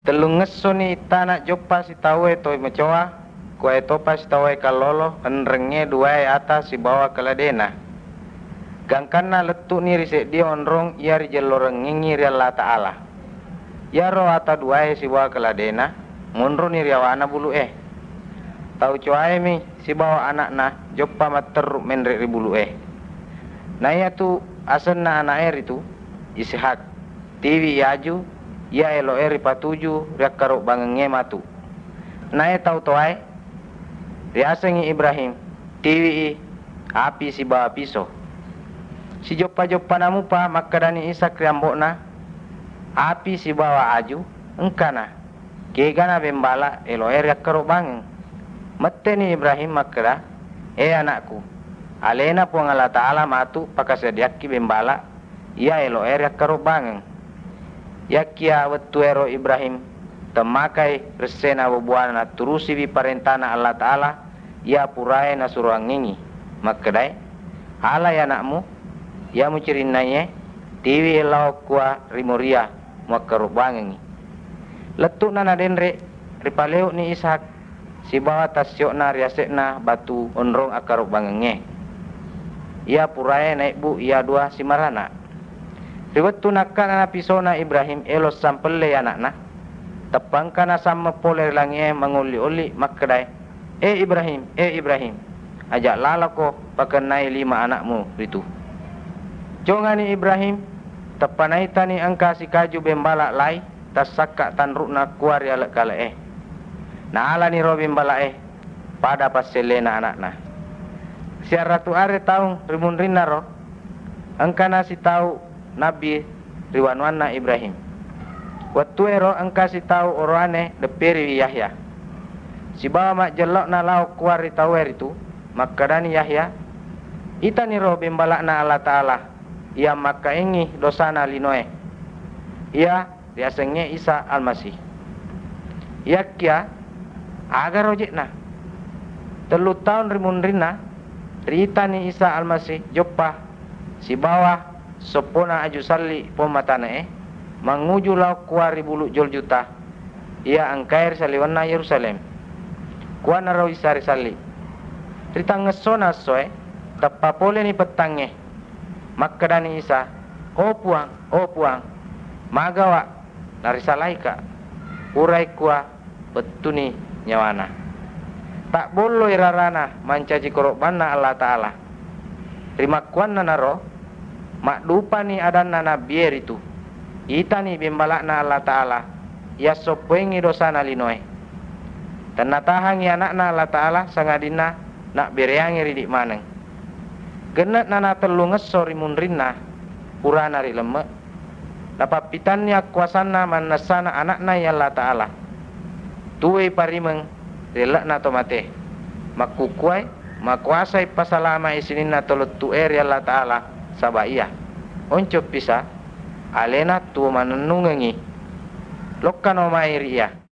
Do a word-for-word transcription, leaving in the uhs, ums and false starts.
Telung ngeso ni tanah jopa si tawe toy macoa, kue topa si tawe kalolo, enrengnya dua atas si bawah keladena. Gangkana letuk ni risek dia onrong ia rijeloreng ngingi ri Allah Ta'ala. Ya roh ata dua si bawah keladena, munro ni riawana bulu eh. Tau coae mi si bawah anak na jopa mater menrek ri bulu eh. Nah ya tu asen na anak er itu Ishak. Tiwi yaju ya elo eri patuju riak karuk bangenge matu. Nah ya tau toai riasengi Ibrahim tiwi api si bawah piso. Si jopa-jopa namupa makadani Ishak riambokna api si bawah aju engkana kegana bembala elo eri riak karuk bangeng. Mette ni Ibrahim makada eh anakku alena puang Allah Ta'ala matu pakasediaki bembala ia elo eri riak karuk bangeng. Yakia wetuero Ibrahim temakai resena bubuana turusi bi parentana Allah Ta'ala ya purai nasuruang ngingi makadai ala ya anakmu ya mucirinnaye tiwi elau kuah rimuria makaruk bangengi letuk nana denre ripaleu ni Ishak si bawa tasyokna riasekna batu onrong akaruk bangenge ia purai naik bu ia dua si marana. Riwettu nakkan ana pisona Ibrahim elos sampelle anakna tepangkana sama poler langie menguli-uli makkedai eh Ibrahim eh Ibrahim ajak lalako pakenai lima anakmu itu jongani Ibrahim tepanai tani angka si kaju bembala lai tasakka tanrukna kuari alak kala eh na ala ni ro bembala eh pada paselena anakna siaratu are taung rimun rinaro angkana si tau Nabi riwanwana Ibrahim. Waktu ero angkasi tahu orane deperi Yahya. Si bawa mak jelok na lau kuari tawer itu makadani Yahya. Ita ni roh bimbalak na Allah Ta'ala. Ia maka ingi dosana linoe. Ia riasengnya Isa Al-Masih. Ia kia agar ojek na. Telu tahun rimun rina rita ni Isa Al-Masih jopah si bawah sopona aju salli pomatana eh manguju lau kuari bulu jol juta ia angkair saliwana Yerusalem kuana rawi sari salli ritang ngesona soe tapapole ni petangnya makadani Isa oh puang oh puang magawa narisalaika urai kuah betuni nyawana tak bolo irarana mancaji korokbanna Allah Ta'ala terima kuana naro mak dupa ni adanna nabier itu ita ni bimbalakna Allah Ta'ala ya sopengi dosana linoe tanah tahangi anakna Allah Ta'ala sangadina nak bereangi ridik maneng genat nana telu ngesori munrinna purana ri lemek napapitannya kuasana manasana anakna ya Allah Ta'ala tuwe parimeng relakna tomate makukuai makuasai pasalama isinina tolotu eri Allah Ta'ala sabaya oncop pisa alena tu manenungengi lokkan omai ria